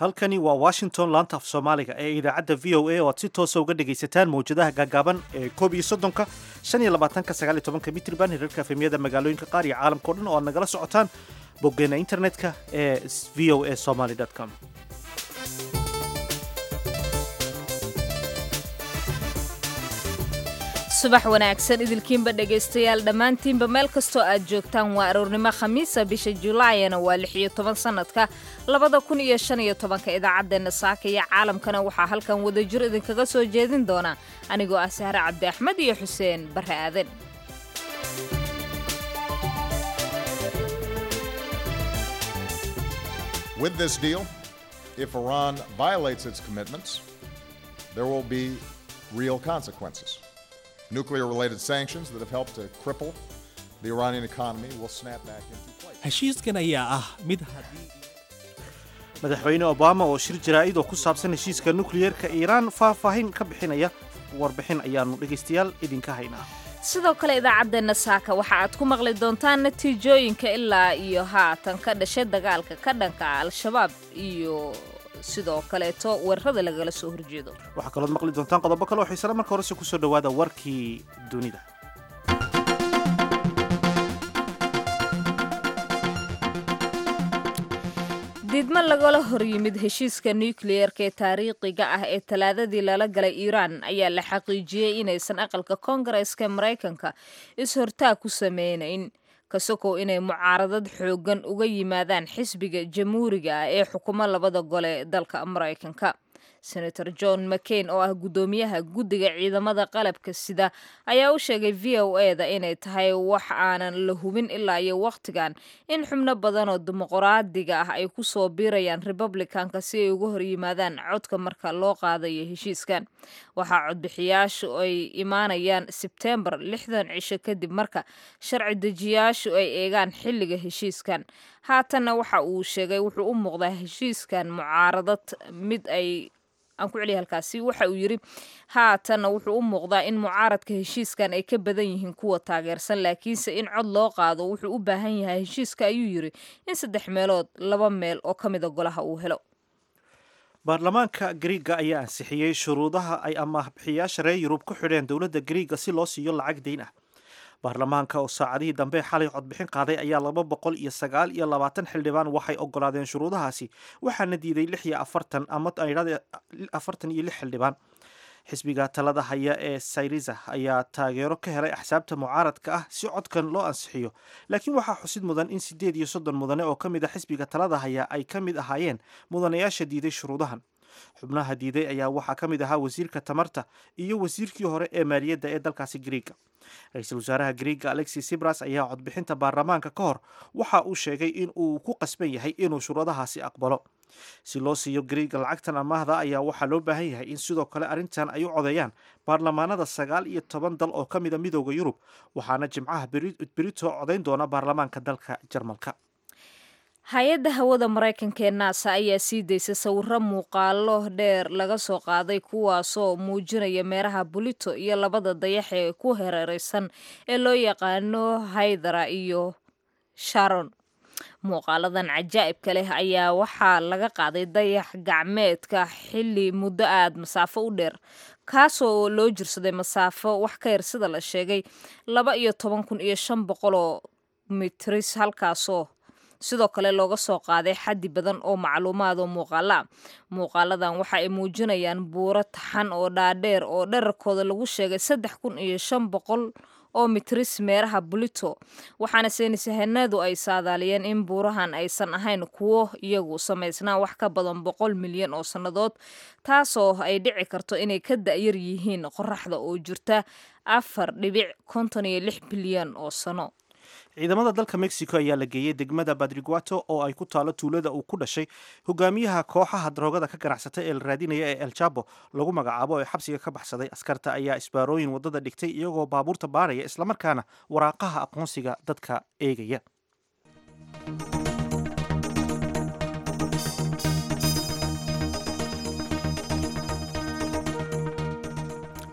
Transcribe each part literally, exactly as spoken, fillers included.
halkani waa washington laanta af soomaaliga ee idaacadda v o a oo aad si toosa uga dhegaysataan mawjadaha gaagaaban ee koob iyo soddonka shan iyo labaatanka sagaal iyo tobanka mitriban hirarka efemyada magaalooyinka qaar iyo caalamka o dhan oo aad nagala socotaan boggeena internetka ee v o a somaly com. subax wanaagsan idilkiinba dhegaystayaal dhammaantiinba meel kastoo aad joogtaan waa aroornimo khamiisa bisha julaayana waa lix iyo toban sannadka labada kun iyo shan iyo tobanka idaacaddeenna saaka iyo caalamkana waxaa halkan wadajir idinkaga soo jeedin doona anigoo ah sahre cabdi axmed iyo xuseen barre aadan. With this deal, if Iran violates its commitments, there will be real consequences. Nuclear-related sanctions that have helped to cripple the Iranian economy will snap back into place. heshiiskan ayaa ah mid haddii madaxweyne obama oo shir jaraa'id oo ku saabsan heshiiska nukliyeerka iiraan faahfaahin ka bixinaya warbixin ayaannu dhegaystayaal idinka haynaa. sidoo kale idaacaddeenna saaka waxa aad ku maqli doontaan natiijooyinka ilaa iyo haatan ka dhashay dagaalka ka dhanka al-shabaab iyo sidoo kaleeto weerarada lagala soo horjeedo. waxaa kalood maqli doontaan qodobo kale oo xiisale marka horese kusoo dhowaada warkii dunida. diidmo lagala hor yimid heshiiska nukliyeerka ee taariikhiga ah ee talaadadii lala galay iiraan ayaa la xaqiijiyey inaysan aqalka koongareeska maraykanka is-hortaag ku sameynayn kasokow inay mucaaradad xooggan uga yimaadaan xisbiga jamhuuriga ah ee xukumo labada gole dalka maraykanka. senator john mccain oo ah guddoomiyaha guddiga ciidamada qalabka sida ayaa u sheegay v o e da inay tahay wax aanan la hubin ilaa iyo wakhtigan in xubno badan oo dimuqraadiga ah ay ku soo biirayaan republicanka si ay uga hor yimaadaan codka marka loo qaadayo heshiiskan. waxaa codbixiyaashu ay imaanayaan sebtembar lixdan cisho kadib marka sharci dejiyaashu ay eegaan xilliga heshiiskan. haatanna waxa uu sheegay wuxuu u muuqdaa heshiiskan mucaaradad mid ay aan ku celiya halkaasi waxa uu yidhi haatanna wuxuu u muuqdaa in mucaaradka heshiiskan ay ka badan yihiin kuwa taageersan laakiinse in cod loo qaado wuxuu u baahan yahay heshiiska ayuu yidhi in saddex meelood laba meel oo ka mida golaha uu helo. baarlamaanka griiga ayaa ansixiyey shuruudaha ay amaahbixiyaasha reer yurub ku xidheen dowladda griiga si loo siiyo lacag dayn ah. baarlamaanka oo saacadihii dambe xalay codbixin qaaday ayaa laba boqol iyo sagaal iyo labaatan xildhibaan waxay ogolaadeen shuruudahaasi waxaana diiday lix iyo afartan ama afartan iyo lix xildhibaan. xisbiga talada haya ee syriza ayaa taageero ka helay axsaabta mucaaradka ah si codkan loo ansixiyo laakiin waxaa xusid mudan in sideed iyo soddon mudane oo ka mid a xisbiga talada haya ay ka mid ahaayeen mudanayaasha diiday shuruudahan. xubnaha diiday ayaa waxaa ka mid ahaa wasiirka tamarta iyo wasiirkii hore ee maaliyadda ee dalkaasi griiga. ra-iisul wasaaraha griiga alexis sibras ayaa codbixinta baarlamaanka ka hor waxa uu sheegay in uu ku qasban yahay inuu shuruudahaasi aqbalo. si loo siiyo griiga lacagtan amaahda ayaa waxaa loo baahan yahay in sidoo kale arrintan ay u codeeyaan baarlamaanada sagaal iyo toban dal oo ka mida midooda yurub waxaana jimcaha berito codayn doona baarlamaanka dalka jarmalka. hay-adda hawada maraykanka ee naasa ayaa sii daysay sawiro muuqaalo dheer laga soo qaaday kuwaasoo muujinaya meeraha bulito iyo labada dayax ee ku hareereysan ee loo yaqaano haydara iyo sharon. muuqaaladan cajaa'ibka leh ayaa waxaa laga qaaday dayax gacmeedka xilli muddo aad masaafo u dheer kaasoo loo jirsaday masaafo wax ka yar sida la sheegay laba iyo toban kun iyo shan boqoloo mitris halkaasoo sidoo kale looga soo qaaday xaddi badan oo macluumaad oo muuqaala muuqaaladan waxa ay muujinayaan buuro taxan oo dhaadheer oo dherarkooda lagu sheegay saddex kun iyo shan boqol oo mitris meeraha bulito waxaana saynisahanadu ay saadaaliyeen in buurahan aysan ahayn kuwo iyagu samaysnaa wax ka badan boqol milyan oo sannadood taasoo ay dhici karto inay ka da'yar yihiin qoraxda oo jirta afar dhibic konton iyo lix bilyan oo sano. ciidamada dalka mexico ayaa la geeyey degmada badriguato oo ay ku taalo tuulada uu ku dhashay hogaamiyaha kooxaha daroogada ka ganacsata ee la raadinaya ee el jabo lagu magacaabo ee xabsiga ka baxsaday. askarta ayaa isbaarooyin wadada dhigtay iyagoo baabuurta baaraya islamarkaana waraaqaha aqoonsiga dadka eegaya.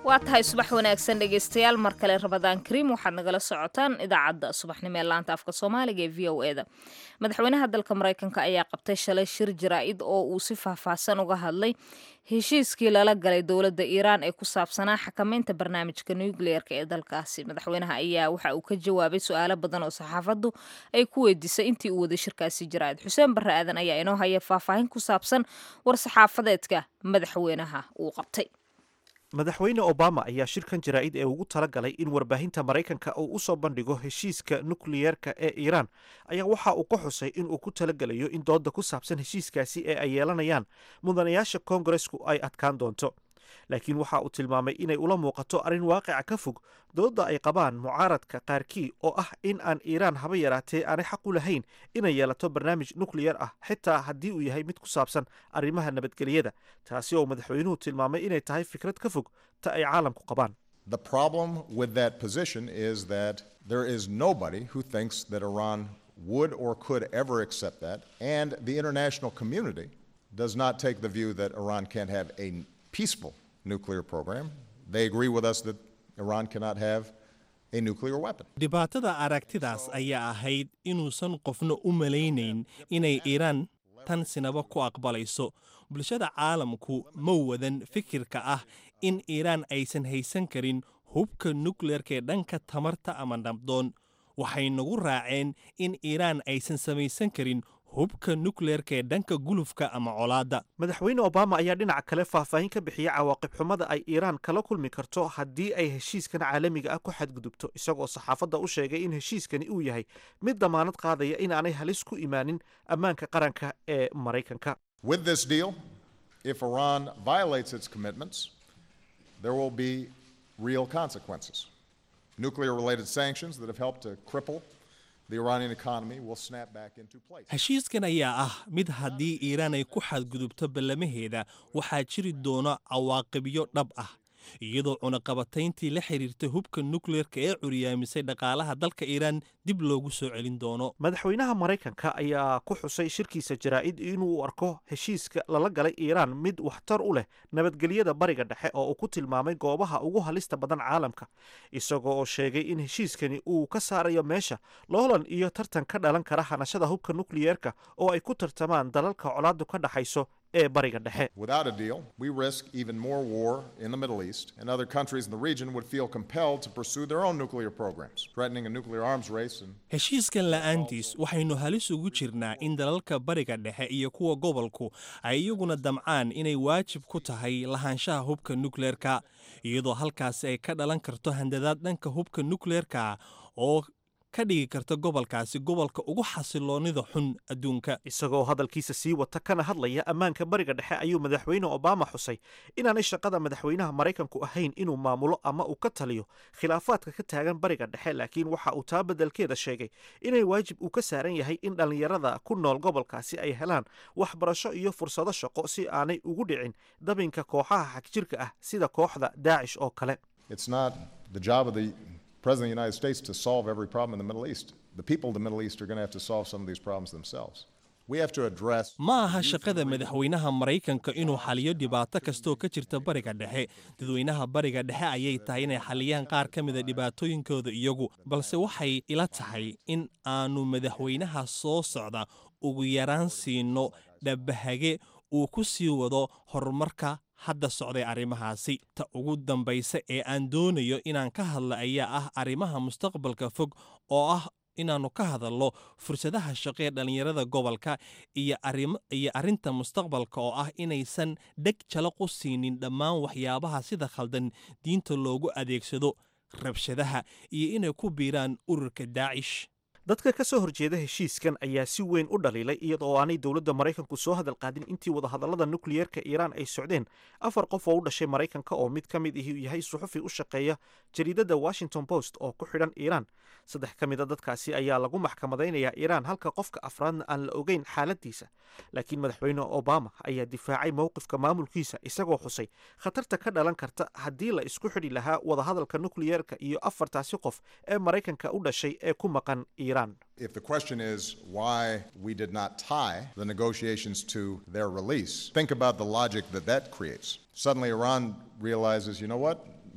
waa tahay subax wanaagsan dhegaystayaal mar kale rabadaan kariim waxaad nagala socotaan idaacadda subaxnimo ee laanta afka soomaaliga ee v o e da madaxweynaha dalka maraykanka ayaa qabtay shalay shir jaraa'id oo uu si faahfaahsan uga hadlay heshiiskii lala galay dowladda iiraan ee ku saabsanaa xakamaynta barnaamijka nukliyeerka ee dalkaasi madaxweynaha ayaa waxa uu ka jawaabay su-aalo badan oo saxaafaddu ay ku weydiisay intii uu waday shirkaasi jaraa'id xuseen barre aadan ayaa inoo haya faahfaahin ku saabsan war saxaafadeedka madaxweynaha uu qabtay madaxweyne obama ayaa shirkan jaraa'id ee ugu tala galay in warbaahinta maraykanka uu u soo bandhigo heshiiska nukliyeerka ee iiraan ayaa waxa uu ka xusay in uu ku talagelayo in dooda ku saabsan heshiiskaasi ee ay yeelanayaan mudanayaasha koongaresku ay adkaan doonto laakiin waxa uu tilmaamay inay ula muuqato arrin waaqica ka fog dooda ay qabaan mucaaradka qaarkii oo ah in aan iiraan haba yaraatee aanay xaq u lahayn inay yeelato barnaamij nukliyar ah xitaa haddii uu yahay mid ku saabsan arrimaha nabadgelyada taasi oo madaxweynuhu tilmaamay inay tahay fikrad ka fog ta ay caalamku qabaan The problem with that position is that there is nobody who thinks that Iran would or could ever accept that, and the international community does not take the view that Iran can't have a peaceful nuclear program. They agree with us that Iran cannot have a nuclear weapon. dhibaatada aragtidaas ayaa ahayd inuusan qofna u malaynayn inay Iiraan tan sinaba ku aqbalayso. Bulshada caalamku ma wadan fikirka ah in Iiraan aysan haysan karin hubka nuclearka ee dhanka tamarta ama nabdoon. Waxay nagu raaceen in Iiraan aysan samaysan karin hubka nukleerka ee dhanka gulufka ama colaadda madaxweyne obama ayaa dhinaca kale faahfaahin ka bixiyay cawaaqib xumada ay iiraan kala kulmi karto haddii ay heshiiskan caalamiga ah ku xadgudubto isagoo saxaafadda u sheegay in heshiiskani uu yahay mid damaanad qaadaya inaanay halis ku imaanin ammaanka qaranka ee maraykanka With this deal, if Iran violates its commitments, there will be real consequences. Nuclear-related sanctions that have helped to cripple the Iranian economy will snap back into place. heshiiskan ayaa ah mid haddii Iiraan ay ku xadgudubto ballamaheeda waxaa jiri doona cawaaqibyo dhab ah iyadoo cunaqabatayntii la xiriirtay hubka nukleerka ee curyaamisay dhaqaalaha dalka Iiraan dib loogu soo celin doono madaxweynaha maraykanka ayaa ku xusay shirkiisa jaraa'id inuu arko heshiiska lala galay iiraan mid waxtar u leh nabadgelyada bariga dhexe oo uu ku tilmaamay goobaha ugu halista badan caalamka isagoo oo sheegay in heshiiskani uu ka saarayo meesha loolan iyo tartan ka dhalan kara hanashada hubka nukliyeerka oo ay ku tartamaan dalalka colaadu ka dhaxayso ee bariga dhexe Without a deal, we risk even more war in the Middle East, and other countries in the region would feel compelled to pursue their own nuclear programs, threatening a nuclear arms race. And heshiiskan la'aantiis waxaynu halis ugu jirnaa in dalalka bariga dhexe iyo kuwa gobolku ay iyaguna damcaan inay waajib ku tahay lahaanshaha hubka nukleerka iyadoo halkaasi ay ka dhalan karto handadaad dhanka hubka nukleerka oo ka dhigi karta gobolkaasi gobolka ugu xasiloonida xun adduunka isagoo hadalkiisa sii wata kana hadlaya ammaanka bariga dhexe ayuu madaxweyne obama xusay inaanay shaqada madaxweynaha maraykanku ahayn inuu maamulo ama uu ka taliyo khilaafaadka ka taagan bariga dhexe laakiin waxa uu taa beddelkeeda sheegay inay waajib uu ka saaran yahay in dhallinyarada ku nool gobolkaasi ay helaan waxbarasho iyo fursado shaqo si aanay ugu dhicin dabinka kooxaha xagjirka ah sida kooxda daacish oo kale it's not the job of the President of the United States to solve every problem in the Middle East. The people of the Middle East are going to have to solve some of these problems themselves. We have to address ma aha shaqada madaxweynaha Maraykanka inuu xaliyo dhibaato kasta oo ka jirta bariga dhexe dadweynaha bariga dhexe ayay tahay inay xaliyaan qaar ka mid ah dhibaatooyinkooda iyagu balse waxay ila tahay in aanu madaxweynaha soo socda ugu yaraan siino dhabahage uu ku sii wado horumarka hadda socday arrimahaasi ta ugu dambaysa ee aan doonayo inaan ka hadla ayaa ah arrimaha mustaqbalka fog oo ah inaanu ka hadalno fursadaha shaqo ee dhalinyarada gobolka iyo arrimo iyo arrinta mustaqbalka oo ah inaysan dheg jalaq u siinin dhammaan waxyaabaha sida khaldan diinta loogu adeegsado rabshadaha iyo inay ku biiraan ururka daacish dadka ka soo horjeeda heshiiskan ayaa si weyn u dhaliilay iyadoo aanay dowladda maraykanku soo hadal qaadin intii wadahadallada nukliyeerka iiraan ay socdeen afar qof oo u dhashay maraykanka oo mid ka mid ihi yahay suxufi u shaqeeya jariidadda washington post oo ku xidhan iiraan saddex ka mid a dadkaasi ayaa lagu maxkamadaynayaa iiraan halka qofka afraadna aan la ogeyn xaaladiisa laakiin madaxweyne obama ayaa difaacay mowqifka maamulkiisa isagoo xusay khatarta ka dhalan karta haddii la isku xidhi lahaa wadahadalka nukliyeerka iyo afartaasi qof ee maraykanka u dhashay ee ku maqan iiraan If the question is why we did not tie the negotiations to their release, think about the logic that that creates. Suddenly Iran realizes, you know what?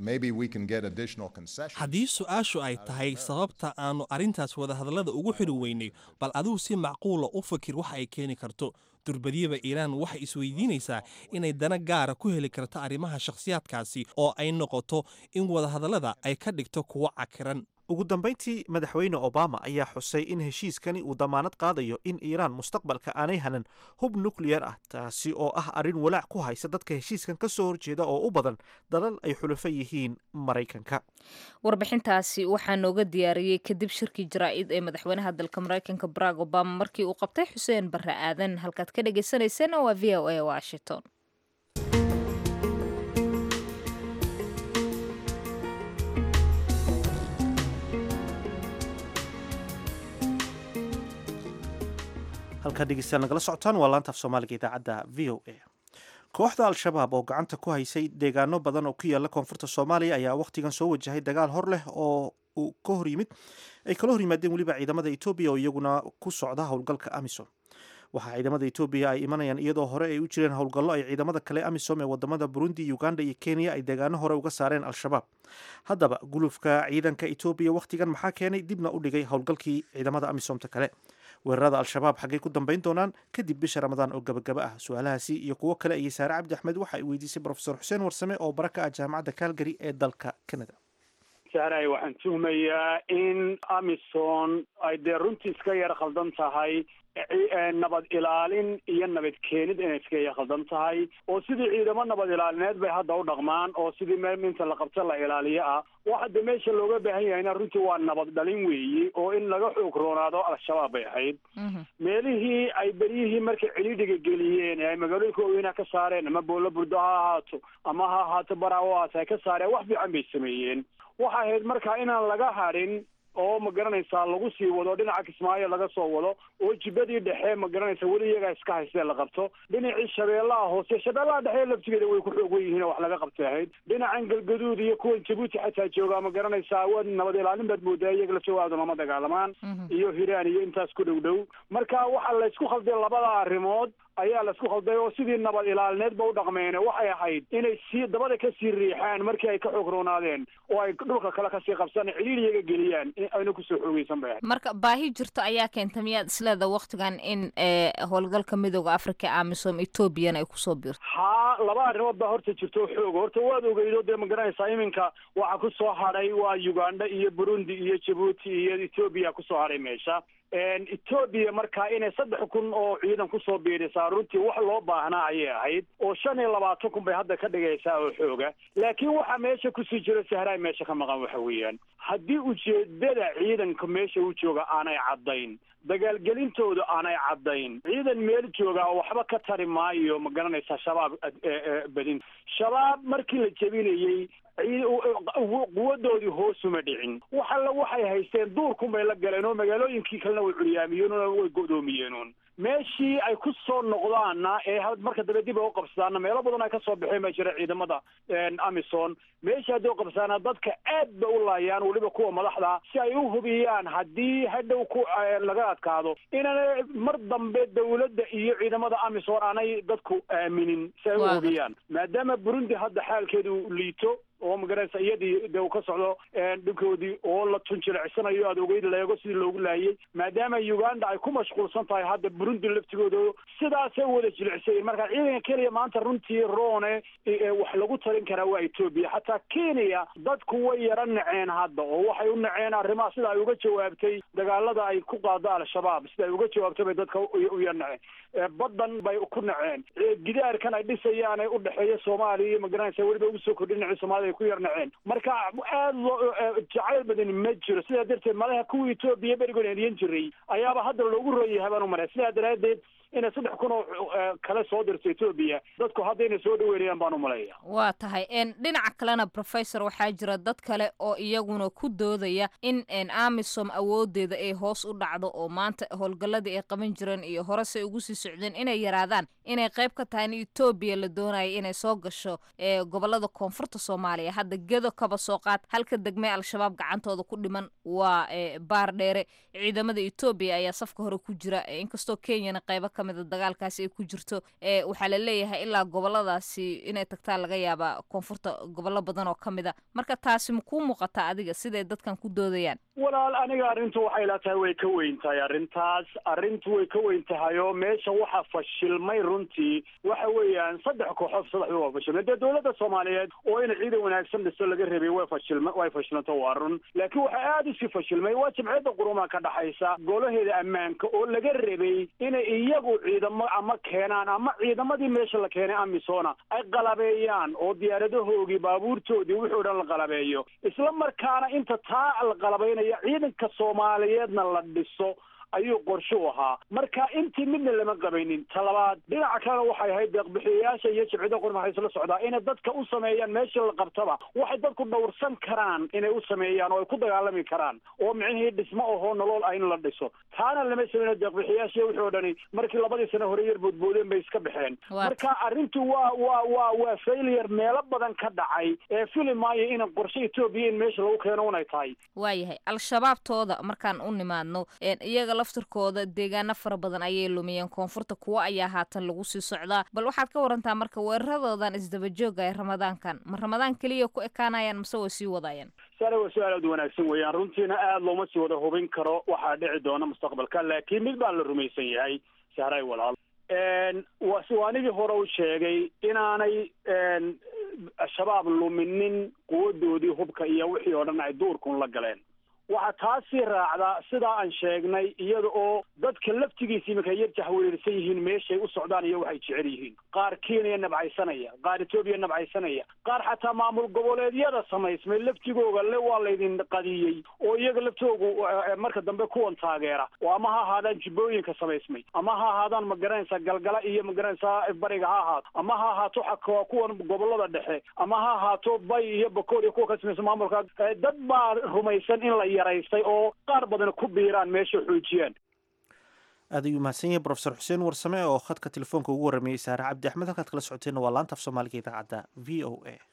maybe we can get additional concessions. haddii su-aashu ay tahay sababta aanu arrintaas wadahadallada ugu xidhi weynay bal adigu si macquula u fakir waxa ay keeni karto durbadiyaba iiraan waxay isweydiinaysaa inay dana gaara ku heli karto arrimaha shakhsiyaadkaasi oo ay noqoto in wadahadallada ay ka dhigto kuwo cakiran ugu dambayntii madaxweyne obama ayaa xusay in heshiiskani uu damaanad qaadayo in iiraan mustaqbalka aanay hanan hub nukliyar ah taasi oo ah arrin walaac ku haysa dadka heshiiskan ka soo horjeeda oo u badan dalal ay xulafo yihiin maraykanka warbixintaasi waxaa nooga diyaariyey kadib shirkii jaraa'id ee madaxweynaha dalka maraykanka barack obama markii uu qabtay xuseen barre aadan halkaad ka dhagaysanayseen waa v o a washington halkaa dhegeystayaal nagala socotaan waa laanta af soomaaliga idaacadda v o a kooxda al-shabaab oo gacanta ku haysay deegaano badan oo ku yaala koonfurta soomaaliya ayaa wakhtigan soo wajahay dagaal hor leh oo uu ka hor yimid ay kala hor yimaadeen weliba ciidamada etoobiya oo iyaguna ku socda howlgalka amisom waxaa ciidamada etoobiya ay imanayaan iyadoo hore ay u jireen howlgallo ay ciidamada kale amisom ee wadamada burundi uganda iyo kenya ay deegaano hore uga saareen al-shabaab haddaba gulufka ciidanka etoobiya wakhtigan maxaa keenay dibna u dhigay howlgalkii ciidamada amisomta kale weerarada al-shabaab xaggay ku dambayn doonaan kadib bisha ramadaan oo gabagaba ah su-aalahaasi iyo kuwo kale ayay saare cabdi axmed waxa ay weydiisay profesor xuseen warsame oo bara ka ah jaamacadda calgary ee dalka canada saaray waxaan tuhmayaa in amison ay dee runtii iska yar khaldan tahay nabad ilaalin iyo nabad keenid inay iska yar khaldan tahay oo sidii ciidamo nabad ilaalineed bay hadda u dhaqmaan oo sidii meel inta la qabto la ilaaliyo ah waxa de meesha looga baahan yahayna runtii waa nabad dhalin weeyi oo in laga xoog roonaado al-shabaab bay ahayd meelihii ay beryihii markay celidhiga geliyeen ee ay magaalooyinka waaweynaa ka saareen ama boolo burdo ha ahaato ama ha ahaato baraawaas ay ka saareen wax fiican bay sameeyeen waxa ahayd marka inaan laga hadhin oo ma garanaysaa lagu sii wado dhinaca kismaayo laga soo wado oo jibadii dhexe ma garanaysa weli iyagaa iska haystee la qabto dhinacii shabeellaha hoose shabeellaha dhexe laftigeeda way ku xoog weyihiin oo wax laga qabtay ahayd dhinacan galgaduud iyo kuwan jabuuti xataa joogaa ma garanaysaa waa nabad ilaalin baad moodaa iyaga la joogaado lama dagaalamaan iyo hiraan iyo intaas ku dhow dhow marka waxaa laysku khalday labada arrimood ayaa laisku khalday oo sidii nabad ilaalineed ba u dhaqmeen waxay ahayd inay sii dabada kasii riixaan markii ay ka xoog roonaadeen oo ay dhulka kale kasii qabsaan ciliiliyaga geliyaan ayna kusoo xoogeysan bay ahayd marka baahi jirto ayaa keenta miyaad isleeda waktigan in howlgalka midooda africa amisom ethoobiyan ay kusoo biirto haa laba arrimood baa horta jirto xoog horta waad ogeydo dee ma garanaysaa iminka waxaa kusoo hadhay waa uganda iyo burundi iyo jabuuti iyo ethoobiya kusoo hadhay meesha etoobiya markaa inay saddex kun oo ciidan kusoo biirisaa runtii wax loo baahnaa ayay ahayd oo shan iyo labaatan kun bay hadda ka dhigaysaa oo xooga laakiin waxaa meesha kusii jiro sahraay meesha ka maqan waxa weeyaan haddii ujeedada ciidanka meesha u jooga aanay caddayn dagaalgelintooda aanay caddayn ciidan meel jooga oo waxba ka tari maayo ma garanaysaa shabaab badin shabaab markii la jebinayey quwadoodii hoosuma dhicin wax alla waxay haysteen duurkun bay la galeen oo magaalooyinkii kalena way curyaamiyeen oo way go'doomiyeen meeshii ay ku soo noqdaanna ee marka dambe dib ay u qabsadaanna meelo badan ay ka soo baxeen baa jira ciidamada amison meeshii hadday u qabsadaana dadka aad bay u laayaan weliba kuwa madaxda si ay u hubiyaan haddii hadhow ku laga adkaado inaanay mar dambe dawladda iyo ciidamada amison aanay dadku aaminin si ay u hubiyaan maadaama burundi hadda xaalkeedu liito oo magaraysa iyadii de uu ka socdo dhulkoodii oo la tunjilecsanayo aad ogeyd leego sidii loogu laayay maadaama uganda ay ku mashquulsan tahay hadda burundi laftigooda sidaasay u wada jilicsayen marka ciidanka kenya maanta runtii roone wax lagu talin karaa waa etoobiya xataa kenya dadku way yara naceen hadda oo waxay u naceen arrimaha sida ay uga jawaabtay dagaalada ay ku qaado al-shabaab sida ay uga jawaabtay bay dadka u yar naceen badan bay ku naceen gidaarkan ay dhisayaan ee u dhexeeya soomaaliya iyo magaranaysa weliba ugu soo kordhin dhinaca soomaalida ku yarnaceen marka aad loo jacayl badan ma jiro sidaa darteed malaha kuwa etoobiya berigood eriyan jiray ayaaba hadda loogu rooyahay baan u maray sidaa daraadeed inay saddex kun oo kale soo dirto etoobiya dadku hadda inay soo dhaweynayaan baan u maleeya waa tahay dhinaca kalena professor waxaa jira dad kale oo iyaguna ku doodaya in amisom awoodeeda ay hoos u dhacdo oo maanta howlgalladii ay qaban jireen iyo horese ugu sii socdeen inay yaraadaan inay qayb ka tahay in etoobiya la doonayo inay soo gasho gobolada koonfurta soomaaliya soomaaliya hadda gedo kaba soo qaad halka degmee al-shabaab gacantooda ku dhiman waa baar dheere ciidamada etoobiya ayaa safka hore ku jira inkastoo kenyana qaybo ka mida dagaalkaasi ay ku jirto waxaa la leeyahay ilaa goboladaasi inay tagtaa laga yaabaa koonfurta gobollo badan oo ka mida marka taasi ma kuu muuqataa adiga siday dadkan ku doodayaan walaal aniga arrintu waxay la tahay way ka weyn tahay arrintaas arrintu way ka weyn tahay oo meesha waxa fashilmay runtii waxa weeyaan saddex kooxood saddex waa fashilmay dee dowladda soomaaliyeed oo in ciidan wanaagsan dhiso laga rabay way fashilmay way fashilantay waa run laakiin waxa aad u sii fashilmay waa jimciyadda qurumaha ka dhaxaysa golaheeda ammaanka oo laga rabay inay iyagu ciidamo ama keenaan ama ciidamadii meesha la keenay amisona ay qalabeeyaan oo diyaaradahoogii baabuurtoodii wuxuu dhan la qalabeeyo isla markaana inta taa la qalabeynaya ciidanka soomaaliyeedna la dhiso ayuu qorshe u ahaa marka intii midna lama qabaynin talabaad dhinaca kalena waxay ahayd deeqbixiyayaasha iyo jibcida qurmaha isla socdaa inay dadka u sameeyaan meesha la qabtaba waxay dadku dhowrsan karaan inay u sameeyaan oo ay ku dagaalami karaan oo micnihii dhismo ahoo nolol ah in la dhiso taana lama sameyno deeqbixiyaasha wixii oo dhani markii labadii sano hore yar boodboodeen bay iska baxeen marka arrintu waa waa waa waa failure meelo badan ka dhacay ee fili maayo in qorshe Ethiopia in meesha lagu keeno unay tahay waayahay al-shabaabtooda markaan u nimaadno iyaga laftirkooda deegaano fara badan ayay lumiyeen koonfurta kuwa ayaa haatan lagu sii socdaa bal waxaad ka warantaa marka weeraradoodan isdaba jooga ee ramadaankan ma ramadaan keliya ku ekaanayaan mase way sii wadayaan sare waa su-aal aad wanaagsan weeyaan runtiina aad looma sii wada hubin karo waxaa dhici doona mustaqbalka laakiin mid baa la rumaysan yahay sahray walaal waanigii hore u sheegay inaanay shabaab luminin quwadoodii hubka iyo wixii oo dhan ay duurkun la galeen waxaa taasii raacdaa sidaa aan sheegnay iyada oo dadka laftigiisa iminka yar jahwareersan yihiin meeshay u socdaan iyo waxay jecel yihiin qaar Kenya nabcaysanaya qaar Ethiopia nabcaysanaya qaar xataa maamul goboleedyada samaysmay laftigooga le waa laydin qadiyey oo iyaga laftoogu marka dambe kuwan taageera oo ama ha ahaadaan jibooyinka samaysmay ama ha ahaadaan magaranaysa galgala iyo magaranaysa bariga ha ahaato ama ha ahaato xaka kuwan gobolada dhexe ama ha ahaato bay iyo bakoor iyo kuwa ka samaysan maamulka dad baa rumaysan in la yaraystay oo qaar badan ku biiraan meesha xoojiyaan aad ayuu mahadsan yahay professor xuseen warsame oo khadka telefoonka ugu warramayey saare cabdi axmed halkaad kala socoteenna waa laanta af soomaaliga idaacadda v o a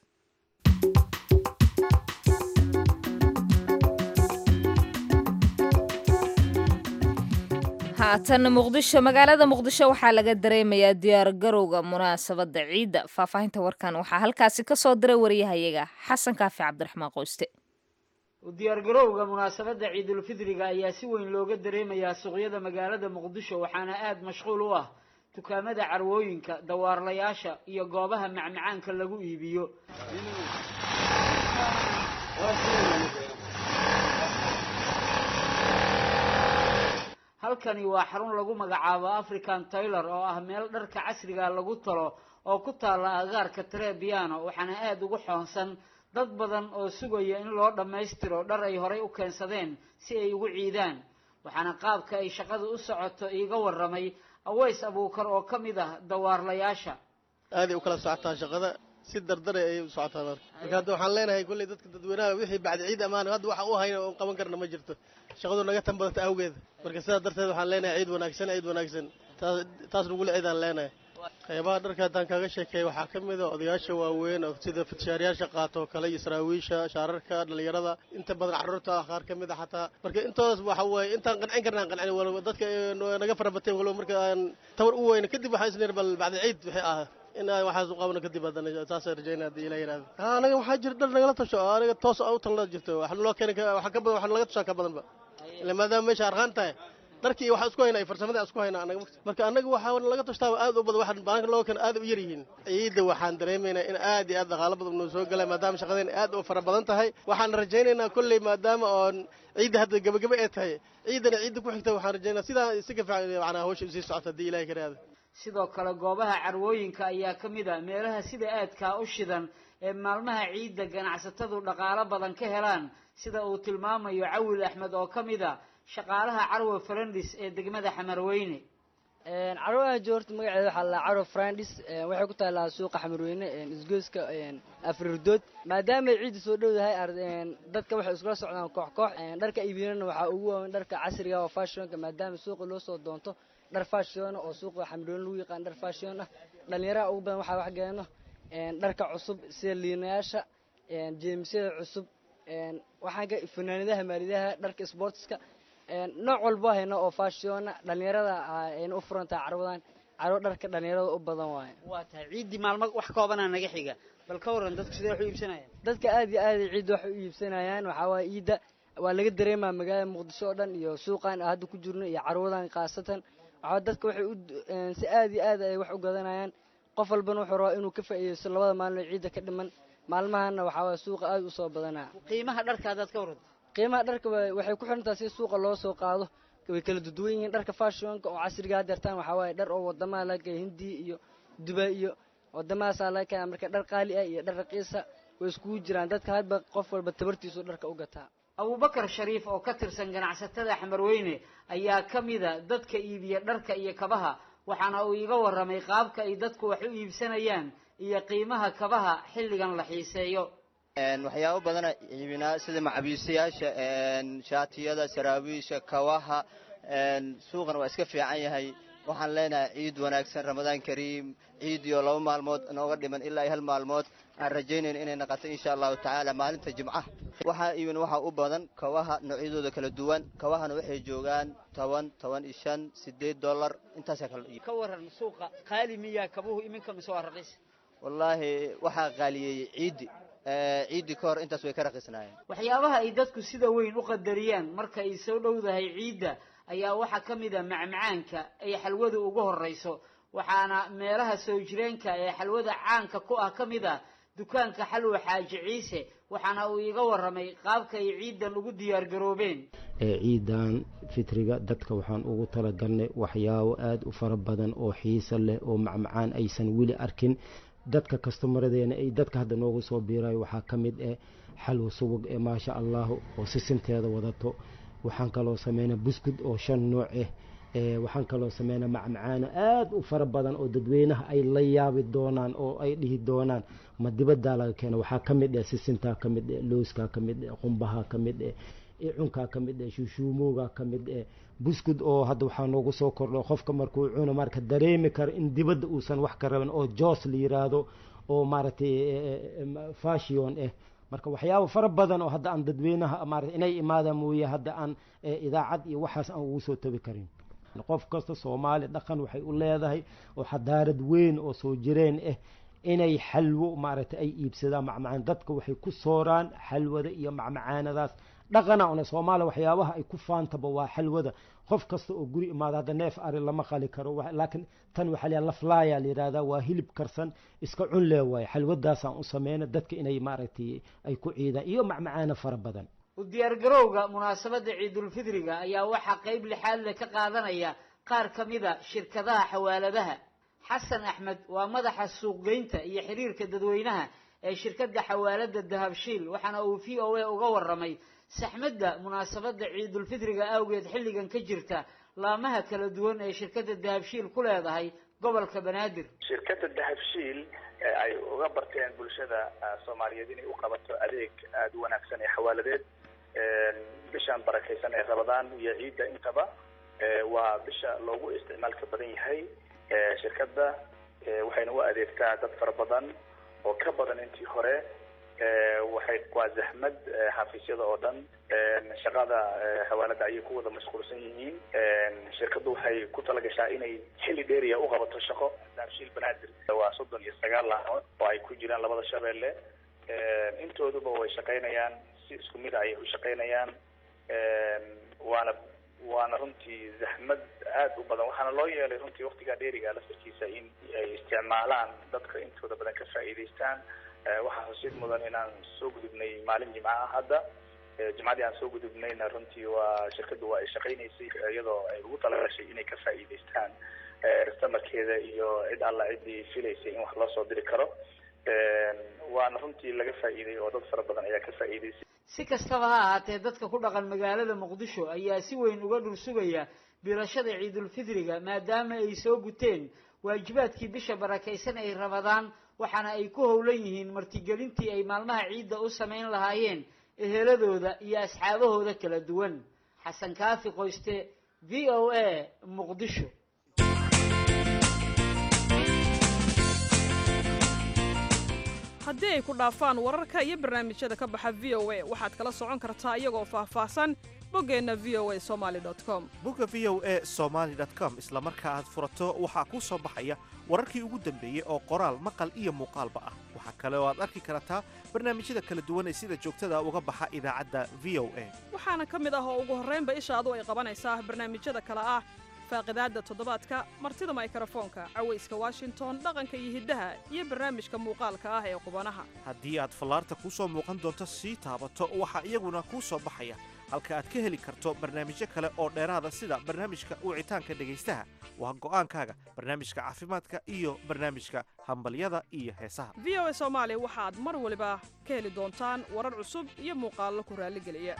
haatan muqdisho magaalada muqdisho waxaa laga dareemayaa diyaar garowga munaasabada ciidda faahfaahinta warkan waxaa halkaasi ka soo diray wariyahayaga xasan kaafi cabdiraxmaan qoyste u diyaargarowga munaasabadda ciidulfidriga ayaa si weyn looga dareemayaa suuqyada magaalada muqdisho waxaana aada mashquul u ah dukaamada carwooyinka dawaarlayaasha iyo goobaha macmacaanka lagu iibiyo halkani waa xarun lagu magacaabo African Tailor oo ah meel dharka casriga lagu talo oo ku taala agaarka Trebiano waxaana aada ugu xoonsan dad badan oo sugaya in loo dhameystiro dhar ay horay u keensadeen si ay ugu ciidaan waxaana qaabka ay shaqadu u socoto iiga waramay Aways Abuukar oo kamid ah dawaarlayaasha aad u kala socotaa shaqada si dardar ay u socotaa marka hadda waxaan leenahay kulli dadka dadweynaha wixii bacdi ciid amaan hadda waxa uu hayno oo qaban karna ma jirto shaqadu naga tambadata awgeed marka sidaa darteed waxaan leenahay ciid wanaagsan ciid wanaagsan taas lagu leeyahay leenahay qaybaha dharka haddaan kaga sheekay waxaa ka mid ah odayaasha waaweyn oo sida fatshaariyaasha qaato kale israawiisha shaararka dhalinyarada inta badan carruurta qaar ka mid ah xataa marka intoodas waxa weeye intaan qancin karnaan qancin wala dadka naga farabatay wala marka aan tawar u weyn kadib waxaa isleeyahay bal bacdi ciid wixii ah in ay waxaas u qaabno kadib haddana taas rajaynaa hadii ilaahay yiraahdo ha anaga waxaa jira dhar nagala tasho anaga toos u talada jirto waxaan loo keenay waxa ka badan waxaan laga tashaa ka badanba ilaa maadaama meesha arqaan tahay darkii waxa isku haynaa farsamada isku haynaa anaga marka anaga waxa laga tashtaa aad u badan waxaan baahan loo keenay aad u yar yihiin ciidda waxaan dareemaynaa in aad iyo aad dhaqaale badan noo soo galay maadaama shaqadeen aad u fara badan tahay waxaan rajaynaynaa kulli maadaama oo ciidda hadda gabagaba ay tahay ciidana ciidda ku xigta waxaan rajaynaynaa sidaa si ka fiican macnaha hawsha sii socota hadii ilaahay ka raado sidoo kale goobaha carwooyinka ayaa ka mid ah meelaha sida aadka u shidan ee maalmaha ciidda ganacsatadu dhaqaale badan ka helaan sida uu tilmaamayo Cawil Axmed oo ka mid ah shaqaalaha carwo Friendis ee degmada Xamarweyne een carwaha joorta magaceeda waxa la carwo Friendis waxay ku taalaa suuqa Xamarweyne een isgoyska een Afriirdood maadaama ciid soo dhowdahay ardeen dadka waxay isku socdaan koox koox een dharka iibinayna waxa ugu weyn dharka casriga oo fashionka maadaama suuqa loo soo doonto dhar fashion oo suuqa Xamarweyne lagu yaqaan dhar fashion ah dhalinyarada ugu badan waxa wax geeno een dharka cusub sida liinayaasha jeemsada cusub waxaan ka fanaanadaha maalidaha dharka sportska nooc walba hayna oo fashion dhalinyarada ayna u furantaa carwadan carwo dharka dhalinyarada u badan waaye waa tahay ciidii maalmo wax koobana naga xiga bal ka waran dadku sidee wax u iibsanayaan dadka aad iyo aad ciid wax u iibsanayaan waxa waa ciida waa laga dareemaa magaalada muqdisho oo dhan iyo suuqan hadda ku jirno iyo carwadan qaasatan waxa dadka waxay u si aad iyo aad ay wax u gadanayaan qof walbana wuxuu rabaa inuu ka faa'iideysto labada maalin oo ciida ka dhiman maalmahana waxa waa suuqa aad u soo badanaa qiimaha dharka dad ka waran qiimaha dharka waxay ku xiran tahay si suuqa loo soo qaado way kala duwan yihiin dharka fashionka oo casriga ah dartaan waxa waaye dhar oo wadamada laga Hindi iyo Dubai iyo wadamadaas laga marka dhar qaali ah iyo dhar raqiis ah way isku jiraan dadka hadba qof walba tabartiisu dharka u gataa Abubakar Shariif oo ka tirsan ganacsatada Xamarweyne ayaa kamida dadka iibiya dharka iyo kabaha waxaana uu iga waramay qaabka ay dadku wax u iibsanayaan iyo qiimaha kabaha xilligan la xiiseeyo een waxyaabo badan iibinaa sida macabiisayaasha een shaatiyada saraawiisha kawaha een suuqana waa iska fiican yahay waxaan leenahay ciid wanaagsan Ramadaan Kariim ciid iyo laba maalmood nooga dhiman ilaa hal maalmood aan rajaynayno inay noqoto insha Allah ta'ala maalinta Jimcaha waxa iibin waxa u badan kawaha noocyadooda kala duwan kawahana waxay joogaan toban toban iyo shan sideed dollar intaas kala iib ka waran suuqa qaali miya kabuhu iminka mise waa raqiis wallahi waxa qaaliyay ciid ciidi ka hor intaas way ka raqiisnaayeen waxyaabaha ay dadku sida weyn u qadariyaan marka ay soo dhowdahay ciida ayaa waxa kamida macmacaanka ay xalwada ugu horeyso waxaana meelaha soo jireenka ee xalwada caanka ku ah kamida dukaanka xalwa xaaji ciise waxaana uu iga waramay qaabka ay ciidan ugu diyaar garoobeen ee ciidan fitriga dadka waxaan ugu tala galnay waxyaabo aad u fara badan oo xiiso leh oo macmacaan aysan wili arkin dadka customer-adeena ay dadka hadda noogu soo biiray waxa kamid ah xalwa subag ee ma sha Allah oo sisinteeda wadato waxaan kaloo sameeynaa buskud oo shan nooc ah ee waxaan kaloo sameeynaa macmacaan aad u fara badan oo dadweynaha ay la yaabi doonaan oo ay dhihi doonaan ma dibadda laga keeno waxa kamid ah sisinta kamid ah looska kamid ah qumbaha kamid ah ee cunka kamid ah shuushuumooga kamid ah buskud oo hadda waxa noogu soo kordho qofka markuu cuno marka dareemi kar in dibadda uusan wax ka raban oo joos la yiraahdo oo maartay fashion ah marka waxyaabo fara badan oo hadda aan dadweynaha maartay inay imaadaan mooye hadda aan idaacad iyo waxaas aan ugu soo tabi karin qof kasta Soomaali dhaqan waxay u leedahay oo xadaarad weyn oo soo jireen ah inay xalwo maartay ay iibsadaan macmacaan dadka waxay ku sooraan xalwada iyo macmacaanadaas dhaqana oo Soomaali waxyaabaha ay ku faantaba waa xalwada qof kasta oo guri imaada hadda neef ari lama qali karo laakiin tan waxa la laflaaya leeyahay waa hilib karsan iska cun leeyahay xalwadaas aan u sameeyna dadka inay maartay ay ku ciidaan iyo macmacaana fara badan u diyaar garowga munaasabada ciidul fidriga ayaa waxa qayb lixaad leh ka qaadanaya qaar kamida shirkadaha xawaaladaha Xasan Axmed waa madaxa suuqgeynta iyo xiriirka dadweynaha ee shirkadda xawaalada Dahabshiil waxaana uu V O A uga waramay saxmadda munaasabada ciidul fidriga awgeed xilligan ka jirta laamaha kala duwan ee shirkadda Dahabshiil ku leedahay gobolka Banaadir shirkadda Dahabshiil ay uga barteen bulshada Soomaaliyeed inay u qabato adeeg aad u wanaagsan ee xawaaladeed bishan barakeysan ee Ramadaan iyo ciida intaba waa bisha loogu isticmaalka badan yahay shirkadda waxayna u adeegtaa dad fara badan oo ka badan intii hore waxay waa zahmad xafiisyada oo dhan shaqada xawaalada ay ku wada mashquulsan yihiin shirkaddu waxay ku talagashaa inay xilli dheeriya u qabato shaqo Dahabshiil Banaadir waa soddon iyo sagaal laamood oo ay ku jiraan labada shabeelle intooduba way shaqaynayaan si isku mid ah ay u shaqaynayaan waana waana runtii zahmad aad u badan waxaana loo yeelay runtii waqtiga dheeriga laftirkiisa in ay isticmaalaan dadka intooda badan ka faa'iideystaan waxaa xusid mudan inaan soo gudubnay maalin jimca ah hadda jimcadii aan soo gudubnayna runtii waa shirkaddu waa ay shaqaynaysay iyadoo ay ugu talagashay inay ka faa'iideystaan customerkeeda iyo cid alla ciddii filaysay in wax loo soo diri karo waana runtii laga faa'iiday oo dad fara badan ayaa ka faa'iideysay si kastaba ha ahaatee dadka ku dhaqan magaalada Muqdisho ayaa si weyn uga dhursugaya birashada ciidul fidriga maadaama ay soo guteen waajibaadkii bisha barakeysan ay Ramadaan waxaana ay ku howlan yihiin martigelintii ay maalmaha ciida u sameyn lahaayeen eheladooda iyo asxaabahooda kala duwan Xasan Kaafi Qoyste V O A Muqdisho haddii ay ku dhaafaan wararka iyo barnaamijyada ka baxa v o a waxaad kala socon kartaa iyagoo faahfaahsan boggeenna v o a somaali com bogga v o a somaali com isla marka aad furato waxaa kuu soo baxaya wararkii ugu dambeeyey oo qoraal maqal iyo muuqaalba ah. waxaa kale oo aad arki kartaa barnaamijyada kala duwan ee sida joogtada uga baxa idaacadda v o a waxaana ka mid ah oo ugu horraynba ishaadu ay qabanaysaa barnaamijyada kale ah faaqidaadda toddobaadka martida mikrofoonka cawayska washington dhaqanka iyo hiddaha iyo barnaamijka muuqaalka ah ee qubanaha haddii aad fallaarta kuu soo muuqan doonto sii taabato waxaa iyaguna kuu soo baxaya halka aad ka heli karto barnaamijyo kale oo dheeraada sida barnaamijka wicitaanka dhegaystaha waa go'aankaaga barnaamijka caafimaadka iyo barnaamijka hambalyada iyo heesaha v o a soomaali waxaad mar waliba ka heli doontaan warar cusub iyo muuqaallo ku raalligeliya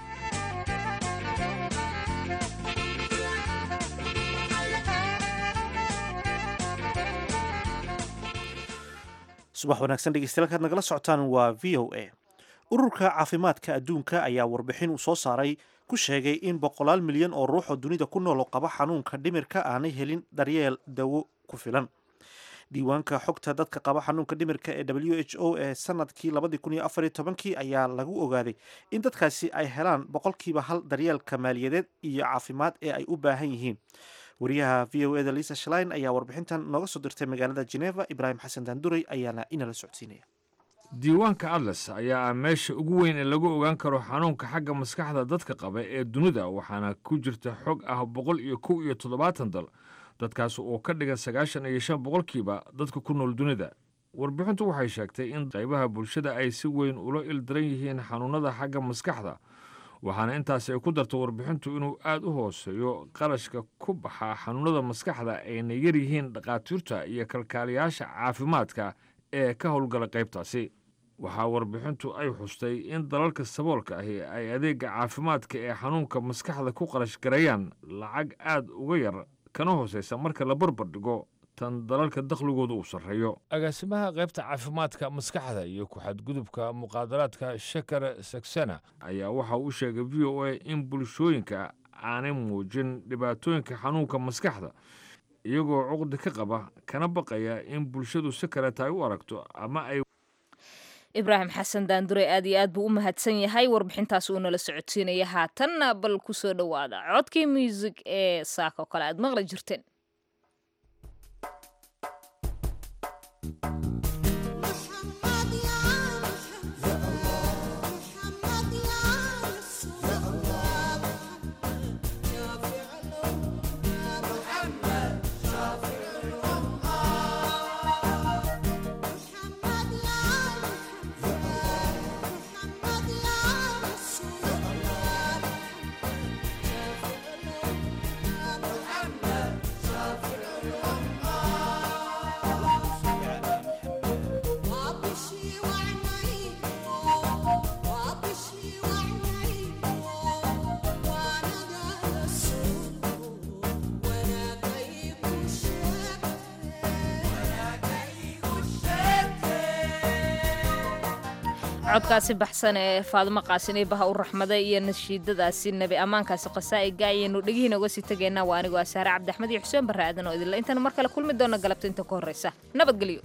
subax wanaagsan dhegeystayaal kaad nagala socotaan waa v o a ururka caafimaadka adduunka ayaa warbixin uu soo saaray ku sheegay in boqolaal milyan oo ruux oo dunida ku nool oo qaba xanuunka dhimirka aanay helin daryeel dawo ku filan diiwaanka xogta dadka qaba xanuunka dhimirka ee w h o ee sanadkii labadii kun iyo afar iyo tobankii ayaa lagu ogaaday in dadkaasi ay helaan boqolkiiba hal daryeelka maaliyadeed iyo caafimaad ee ay u baahan yihiin wariyaha v o eda lisa shlein ayaa warbixintan nooga soo dirtay magaalada geneva ibraahim xasan daanduray ayaana inala socodsiinaya diiwaanka atlas ayaa ah meesha ugu weyn ee lagu ogaan karo xanuunka xagga maskaxda dadka qaba ee dunida waxaana ku jirta xog ah boqol iyo kow iyo toddobaatan dal dadkaas oo ka dhigan sagaashan iyo shan boqolkiiba dadka ku nool dunida warbixintu waxay sheegtay in qaybaha bulshada ay si weyn ula ildaran yihiin xanuunnada xagga maskaxda waxaana intaas ay ku darto warbixintu inuu aad u hooseeyo qarashka ku baxa xanuunnada maskaxda ayna yar yihiin dhakhaatiirta iyo kalkaaliyaasha caafimaadka ee ka howlgala qaybtaasi waxaa warbixintu ay xustay in dalalka saboolka ahi ay adeegga caafimaadka ee xanuunka maskaxda ku qarash garayaan lacag aad uga yar kana hooseysa marka la barbar dhigo tan dalalka dakhligooda uu sarreeyo agaasimaha qaybta caafimaadka maskaxda iyo ku-xadgudubka muqaadaraadka shakar saksena ayaa waxa uu sheegay v o a in bulshooyinka aanay muujin dhibaatooyinka xanuunka maskaxda iyagoo cuqdi ka qaba kana baqaya in bulshadu si kaleeta ay u aragto ama ay ibraahim xasan daandure aad iyo aad buu u mahadsan yahay warbixintaas uu nala socodsiinaya haatanna bal ku soo dhowaada codkii muusig ee saako kale aad maqli jirteen codkaasi baxsan ee faadimo qaasin baha u raxmaday iyo nashiidadaasi nebi ammaankaasi qasaa'iga ayaynu dhegihiina uga sii tegaynaa waa anigoo asaare cabdiaxmed iyo xuseen barre aadan oo idinla intaanu mar kale kulmi doona galabta inta ka horraysa nabadgelyo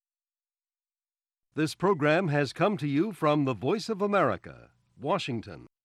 This program has come to you from the Voice of America, Washington.